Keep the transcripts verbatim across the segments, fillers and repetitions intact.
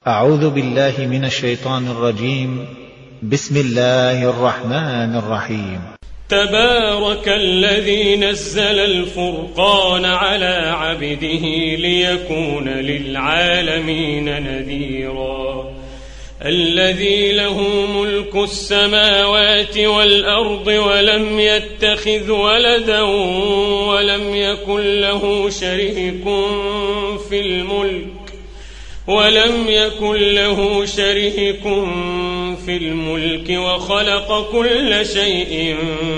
أعوذ بالله من الشيطان الرجيم. بسم الله الرحمن الرحيم. تبارك الذي نزل الفرقان على عبده ليكون للعالمين نذيرا الذي له ملك السماوات والأرض ولم يتخذ ولدا ولم يكن له شريك في الملك ولم يكن له شريك في الملك وخلق كل شيء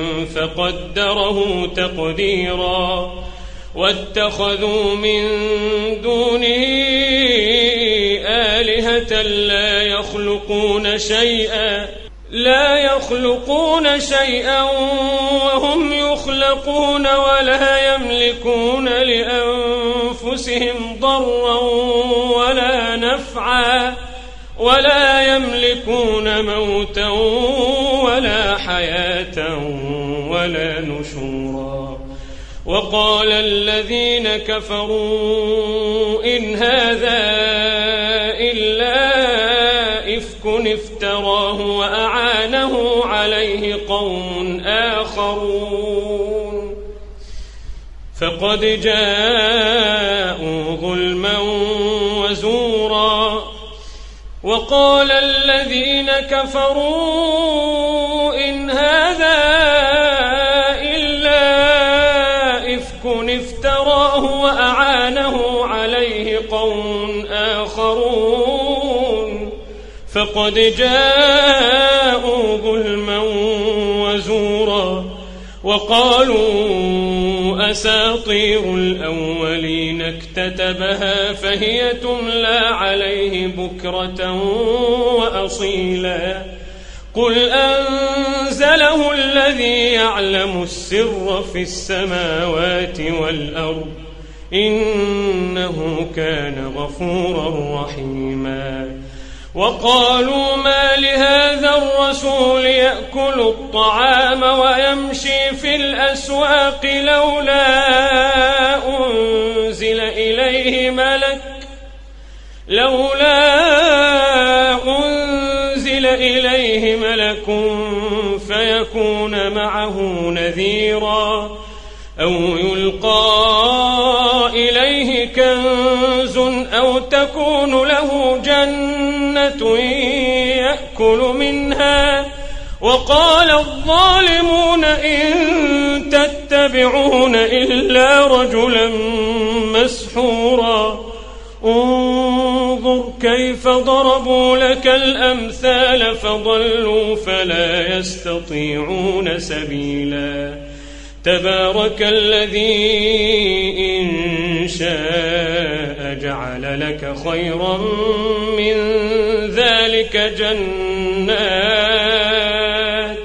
فقدره تقديرا واتخذوا من دونه آلهة لا يخلقون شيئا لا يخلقون شيئا وهم يخلقون ولا يملكون لأنفسهم ضرا ولا نفعا ولا يملكون موتا ولا حياة ولا نشورا. وقال الذين كفروا إن هذا إلا إفك افتراه وأعانه عليه قوم آخرون فقد جاءوا ظلما وزورا. وقال الذين كفروا إن هذا إلا إفك افتراه وأعانه عليه قوم آخرون فقد جاءوا ظلما وزورا. وقالوا أساطير الأولين اكتتبها فهي تملى عليه بكرة وأصيلا قل أنزله الذي يعلم السر في السماوات والأرض إنه كان غفورا رحيما. وقالوا ما لهذا الرسول يأكل الطعام ويمشي في الأسواق لولا أنزل إليه ملك لولا أنزل إليه ملك فيكون معه نذيرا أو يلقى إليه كنز أو تكون له جنة يأكل منها. وقال الظالمون إن تتبعون إلا رجلا مسحورا انظر كيف ضربوا لك الأمثال فضلوا فلا يستطيعون سبيلا. تبارك الذي إن شاء جعل لك خيرا من ذلك جنات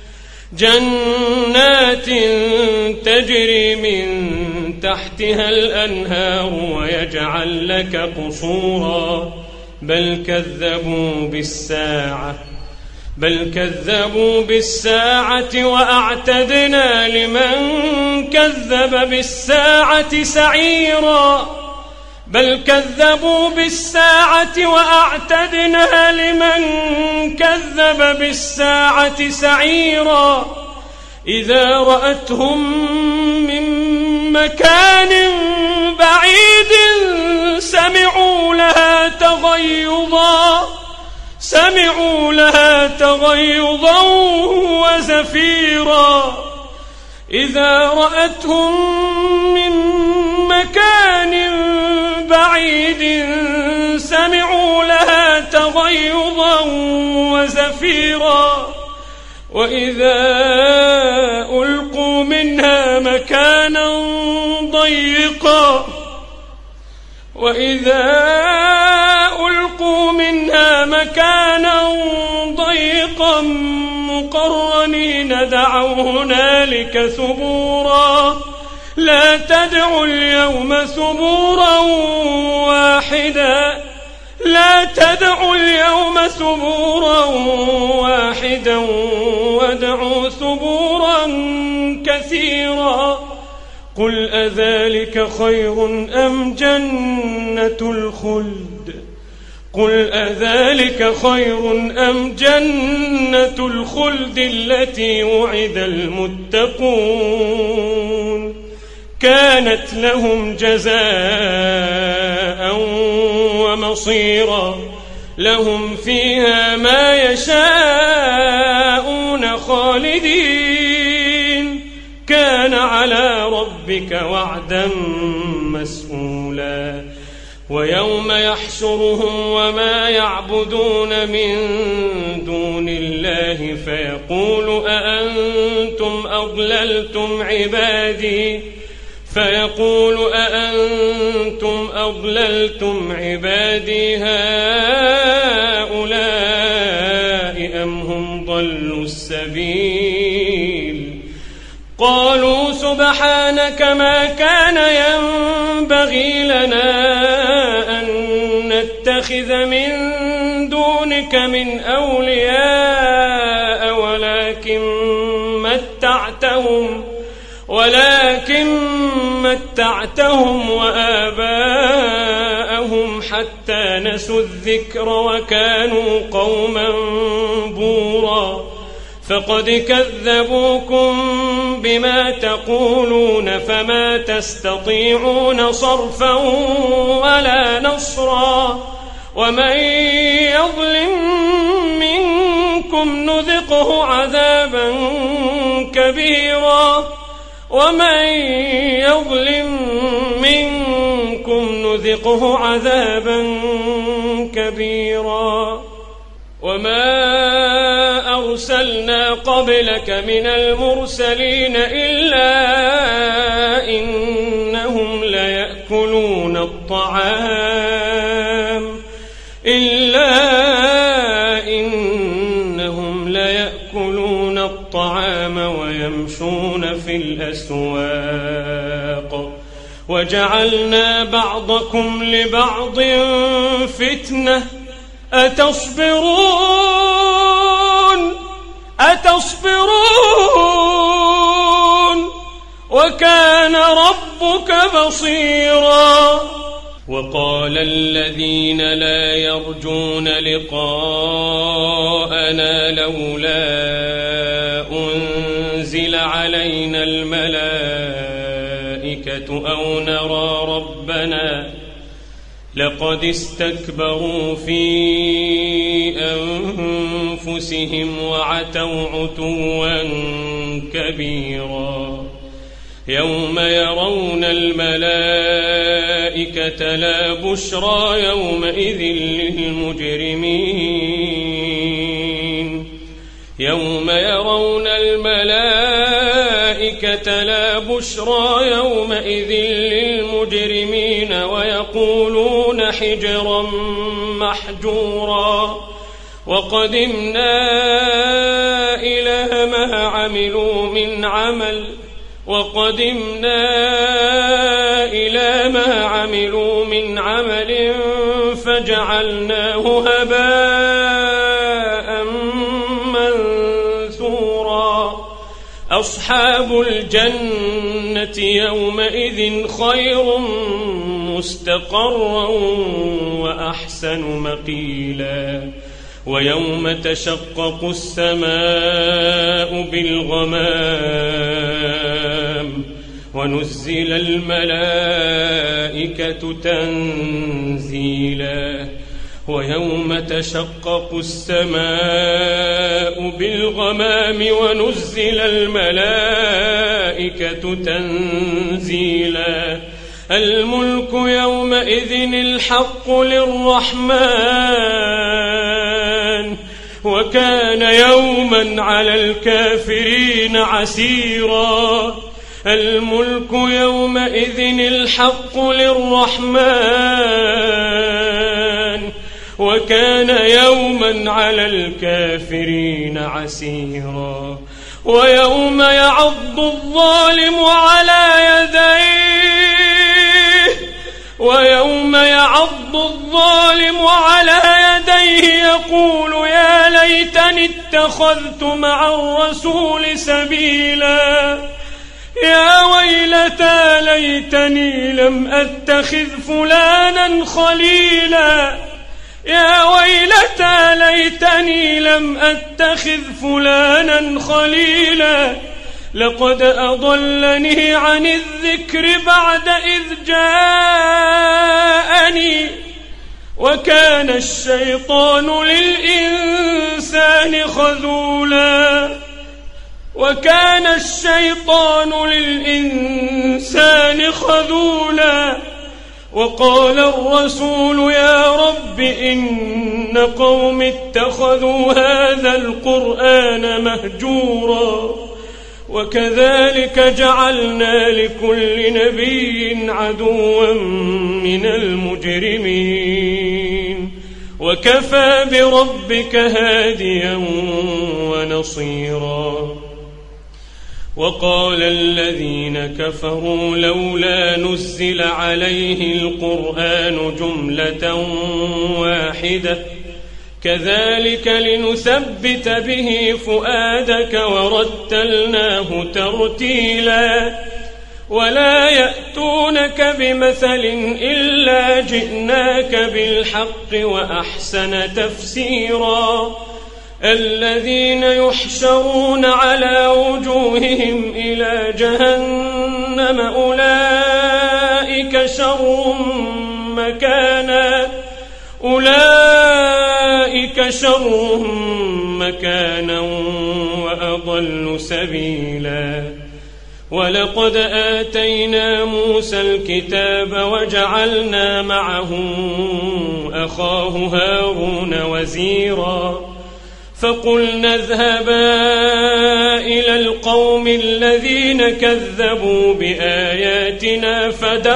جنات تجري من تحتها الأنهار ويجعل لك قصورا بل كذبوا بالساعة بل كذبوا بالساعة وأعتدنا لمن كذب بالساعة سعيرا بل كذبوا بالساعة وأعتدنا لمن كذب بالساعة سعيرا إذا رأتهم من مكان بعيد سمعوا لها تغيظا سمعوا لها تغيظا وزفيرا إذا رأتهم من مكان بعيد سمعوا لها تغيظا وزفيرا وإذا ألقوا منها مكانا ضيقا وإذا ألقوا منها مكانا ضيقا مقرنين دعوا هنالك ثبورا لا تدعوا اليوم ثبورا واحدا لا تدعوا اليوم ثبورا واحدا وادعوا ثبورا كثيرا قل أذلك خير أم جنة الخلد قل أذلك خير أم جنة الخلد التي وعد المتقون كانت لهم جزاء ومصيرا لهم فيها ما يشاءون خالدين كان على ربك وعدا مسئولا ويوم يحشرهم وما يعبدون من دون الله فيقول أأنتم أضللتم عبادي فيقول أأنتم أضللتم عبادي هؤلاء أم هم ضلوا السبيل قالوا سبحانك ما كان ينبغي لنا أن نتخذ من دونك من أولياء ولكن متعتهم ولكن متعتهم وآباءهم حتى نسوا الذكر وكانوا قوما بورا فقد كذبوكم بما تقولون فما تستطيعون صرفا ولا نصرا ومن يظلم منكم نذقه عذابا كبيرا ومن يظلم منكم نذقه عذابا كبيرا وما أرسلنا قبلك من المرسلين إلا إنهم ليأكلون الطعام إلا إنهم ليأكلون الطعام ويمشون في الأسواق وجعلنا بعضكم لبعض فتنة أتصبرون أتصبرون وكان ربك بصيرا وقال الذين لا يرجون لقاءنا لولا أنزل علينا الملائكة أو نرى ربنا لقد استكبروا في أنفسهم وعتوا عتوا كبيرا يوم يرون الملائكة لا بشرى يومئذ للمجرمين يوم يرون الملائكة لا بشرى يومئذ للمجرمين ويقولون حجرا محجورا وقدمنا إلى ما عملوا من عمل وقدمنا إلى ما عملوا من عمل فجعلناه هباء منثورا أصحاب الجنة يومئذ خير مستقرا وأحسن مقيلا ويوم تشقق السماء بالغمام ونزل الملائكة تنزيلا ويوم تشقق السماء بالغمام ونزل الملائكة تنزيلا الملك يومئذ الحق للرحمن وكان يوما على الكافرين عسيرا الملك يومئذ الحق للرحمن وكان يوما على الكافرين عسيرا ويوم يعض الظالم على يديه ويوم يعض الظالم على يديه يقول يا ليتني اتخذت مع الرسول سبيلا يا ويلتى ليتني لم أتخذ فلانا خليلا يا ويلتى ليتني لم أتخذ فلانا خليلا لقد أضلني عن الذكر بعد إذ جاءني وكان الشيطان للإنسان خذولا وكان الشيطان للإنسان خذولا وقال الرسول يا رب إن قوم اتخذوا هذا القرآن مهجورا وكذلك جعلنا لكل نبي عدوا من المجرمين وكفى بربك هاديا ونصيرا وقال الذين كفروا لولا نزل عليه القرآن جملة واحدة كذلك لنثبت به فؤادك ورتلناه ترتيلا ولا يأتونك بمثل إلا جئناك بالحق وأحسن تفسيرا الذين يحشرون على وجوههم إلى جهنم أولئك شر مكانا أولئك شر مكانا وأضل سبيلا ولقد آتينا موسى الكتاب وجعلنا معه أخاه هارون وزيرا فقلنا اذهبا إلى القوم الذين كذبوا بآياتنا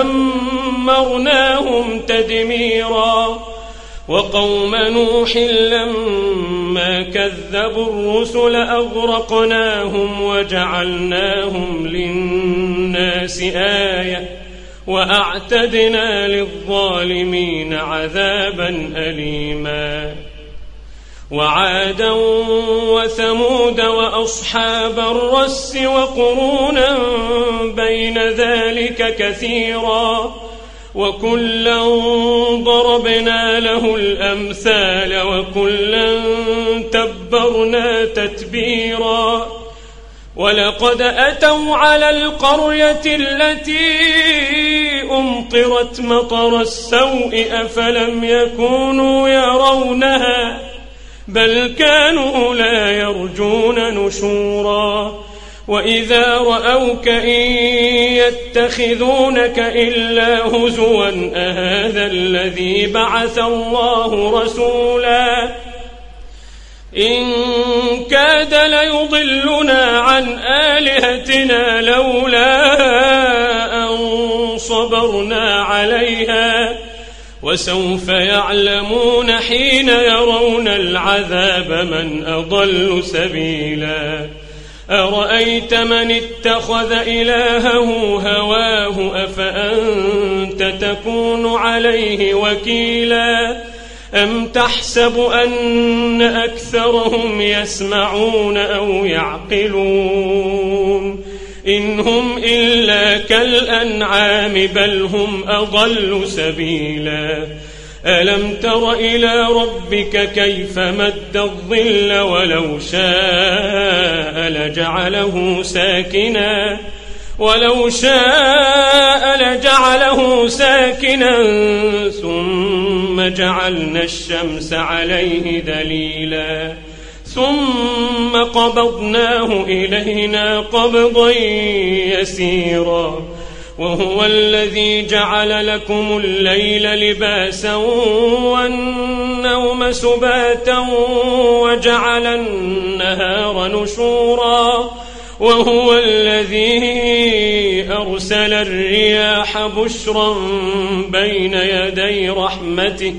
فدمرناهم تدميرا وقوم نوح لما كذبوا الرسل أغرقناهم وجعلناهم للناس آية وأعتدنا للظالمين عذابا أليما وعادا وثمود وأصحاب الرس وقرونا بين ذلك كثيرا وكلا ضربنا له الأمثال وكلا تبرنا تتبيرا ولقد أتوا على القرية التي أمطرت مطر السوء أفلم يكونوا يرونها بل كانوا لا يرجون نشورا وإذا رأوك إن يتخذونك إلا هزوا أهذا الذي بعث الله رسولا إن كاد ليضلنا عن آلهتنا لولا أن صبرنا عليها وسوف يعلمون حين يرون العذاب من أضل سبيلا أرأيت من اتخذ إلهه هواه أفأنت تكون عليه وكيلا أم تحسب أن أكثرهم يسمعون أو يعقلون إن هم إلا كالأنعام بل هم أضل سبيلا ألم تر إلى ربك كيف مد الظل ولو شاء لجعله ساكنا ولو شاء لجعله ساكنا ثم جعلنا الشمس عليه دليلا ثم قبضناه إلينا قبضا يسيرا وهو الذي جعل لكم الليل لباسا والنوم سباتا وجعل النهار نشورا وهو الذي أرسل الرياح بشرا بين يدي رحمته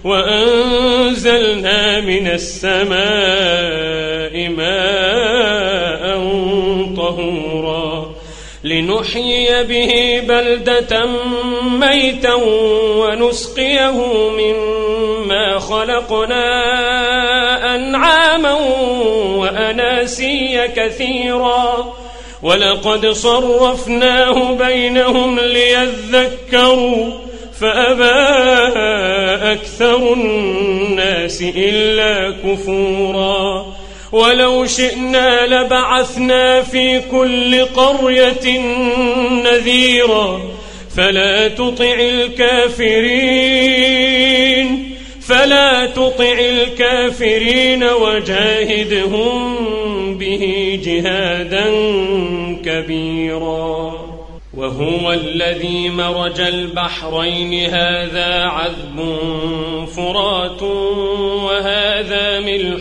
وأنزلنا من السماء ماء طهورا لنحيي به بلدة ميتا ونسقيه مما خلقنا أنعاما وأناسيا كثيرا ولقد صرفناه بينهم ليذكروا فأبى أكثر الناس إلا كفورا ولو شئنا لبعثنا في كل قرية نذيرا فلا تطع الكافرين فلا تطع الكافرين وجاهدهم به جهادا كبيرا وهو الذي مرج البحرين هذا عذب فرات وهذا ملح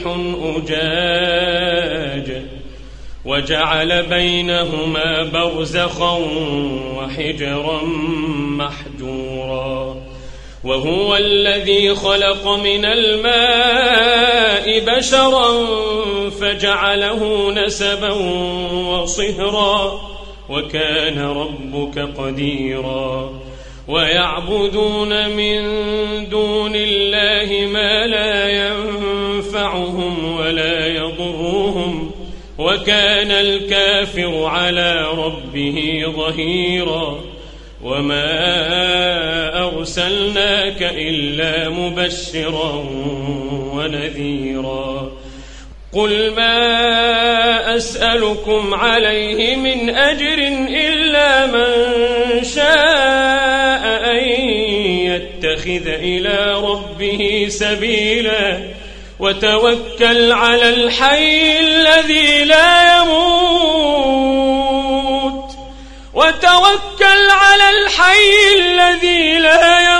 أجاج وجعل بينهما برزخا وحجرا محجورا وهو الذي خلق من الماء بشرا فجعله نسبا وصهرا وكان ربك قديرا ويعبدون من دون الله ما لا ينفعهم ولا يضرهم وكان الكافر على ربه ظهيرا وما أرسلناك إلا مبشرا ونذيرا قل ما أسألكم عليه من أجر إلا من شاء أن يتخذ إلى ربه سبيلا وتوكل على الحي الذي لا يموت وتوكل على الحي الذي لا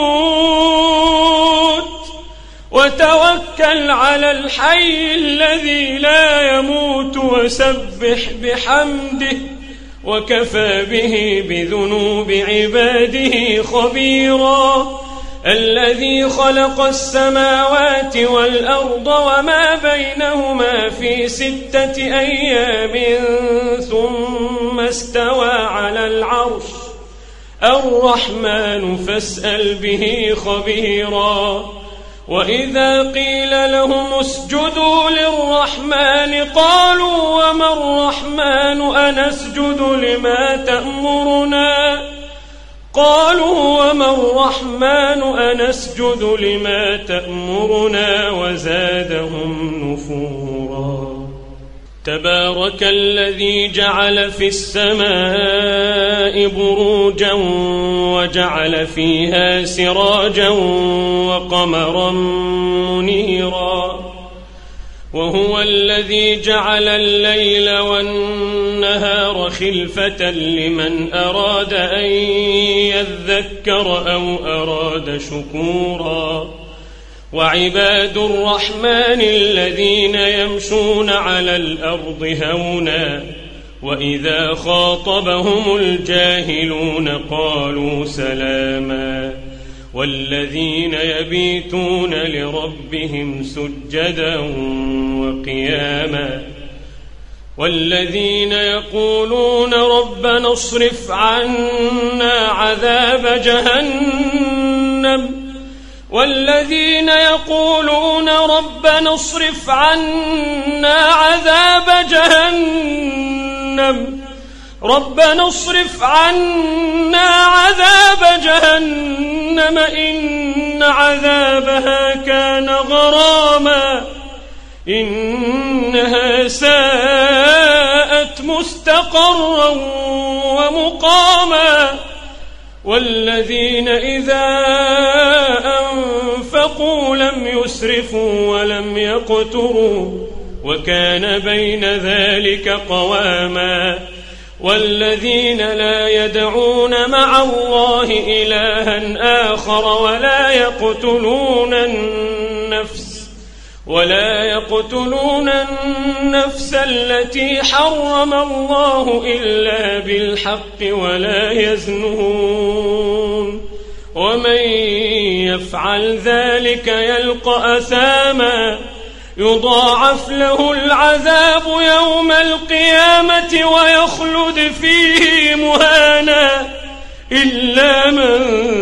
يموت وتوكل على الحي الذي لا يموت وسبح بحمده وكفى به بذنوب عباده خبيرا الذي خلق السماوات والأرض وما بينهما في ستة أيام ثم استوى على العرش الرحمن فاسأل به خبيرا وإذا قيل لهم اسجدوا للرحمن قالوا وما الرحمن أنسجد لما تأمرنا قالوا وما الرحمن أنسجد لما تأمرنا وزادهم نفورا تبارك الذي جعل في السماء بروجا وجعل فيها سراجا وقمرا منيرا وهو الذي جعل الليل والنهار خلفة لمن أراد أن يذكر أو أراد شكورا وعباد الرحمن الذين يمشون على الأرض هونا وإذا خاطبهم الجاهلون قالوا سلاما والذين يبيتون لربهم سجدا وقياما والذين يقولون ربنا اصرف عنا عذاب جهنم والذين يقولون ربنا اصرف عنا عذاب جهنم ربنا اصرف عنا عذاب جهنم إن عذابها كان غراما إنها ساءت مستقرا ومقاما والذين إذا أنفقوا لم يسرفوا ولم يقتروا وكان بين ذلك قواما والذين لا يدعون مع الله إلها آخر ولا يقتلون النفس ولا يقتلون النفس التي حرم الله إلا بالحق ولا يزنون ومن يفعل ذلك يلقى أثاما يضاعف له العذاب يوم القيامة ويخلد فيه مهانا إلا من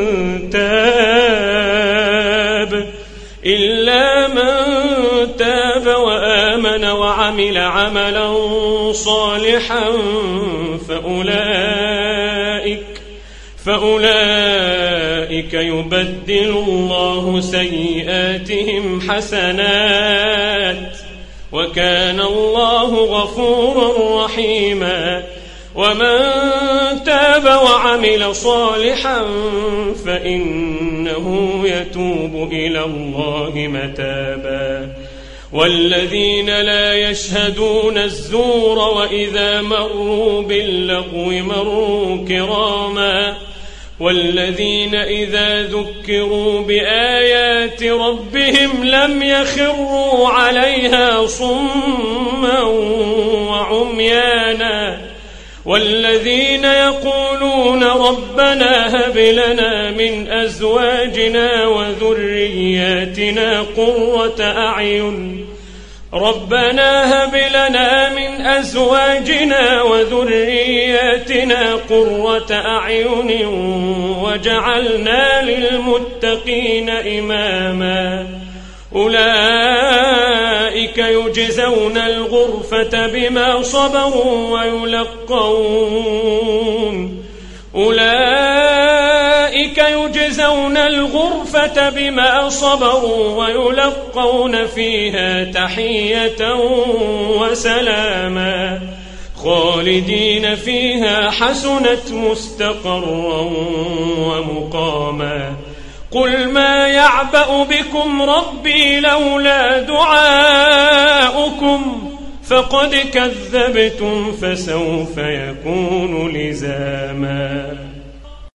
تاب إلا من تاب وآمن وعمل عملا صالحا فأولئك فأولئك أولئك يبدل الله سيئاتهم حسنات وكان الله غفورا رحيما ومن تاب وعمل صالحا فإنه يتوب إلى الله متابا والذين لا يشهدون الزور وإذا مروا باللغو مروا كراما والذين إذا ذكروا بآيات ربهم لم يخروا عليها صما وعميانا والذين يقولون ربنا هب لنا من أزواجنا وذرياتنا قرة أعين ربنا هب لنا من أزواجنا وذرياتنا قرة أعين وجعلنا للمتقين إماما أولئك يجزون الغرفة بما صبروا ويلقون أولئك يجزون الغرفة بما صبروا ويلقون فيها تحية وسلاما خالدين فيها حسنت مستقرا ومقاما قل ما يعبأ بكم ربي لولا دعاؤكم فقد كذبتم فسوف يكون لزاما.